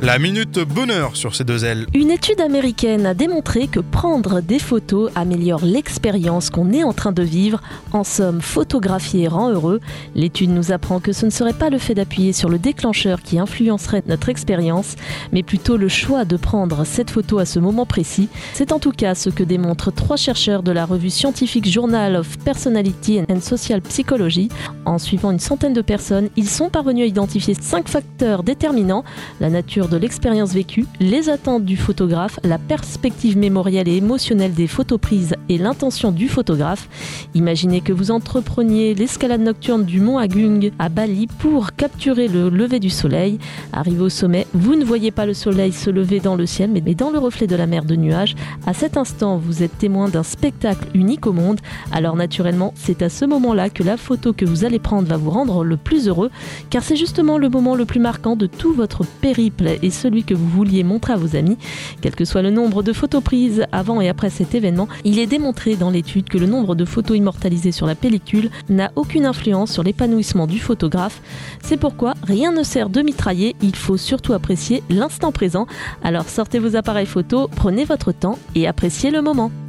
La minute bonheur sur ces deux ailes. Une étude américaine a démontré que prendre des photos améliore l'expérience qu'on est en train de vivre. En somme, photographier rend heureux. L'étude nous apprend que ce ne serait pas le fait d'appuyer sur le déclencheur qui influencerait notre expérience, mais plutôt le choix de prendre cette photo à ce moment précis. C'est en tout cas ce que démontrent 3 chercheurs de la revue scientifique Journal of Personality and Social Psychology. En suivant une centaine de personnes, ils sont parvenus à identifier 5 facteurs déterminants: la nature de l'expérience vécue, les attentes du photographe, la perspective mémorielle et émotionnelle des photos prises et l'intention du photographe. Imaginez que vous entrepreniez l'escalade nocturne du mont Agung à Bali pour capturer le lever du soleil. Arrivé au sommet, vous ne voyez pas le soleil se lever dans le ciel, mais dans le reflet de la mer de nuages. À cet instant, vous êtes témoin d'un spectacle unique au monde. Alors naturellement, c'est à ce moment-là que la photo que vous allez prendre va vous rendre le plus heureux, car c'est justement le moment le plus marquant de tout votre périple et celui que vous vouliez montrer à vos amis. Quel que soit le nombre de photos prises avant et après cet événement, il est démontré dans l'étude que le nombre de photos immortalisées sur la pellicule n'a aucune influence sur l'épanouissement du photographe. C'est pourquoi rien ne sert de mitrailler, il faut surtout apprécier l'instant présent. Alors sortez vos appareils photo, prenez votre temps et appréciez le moment.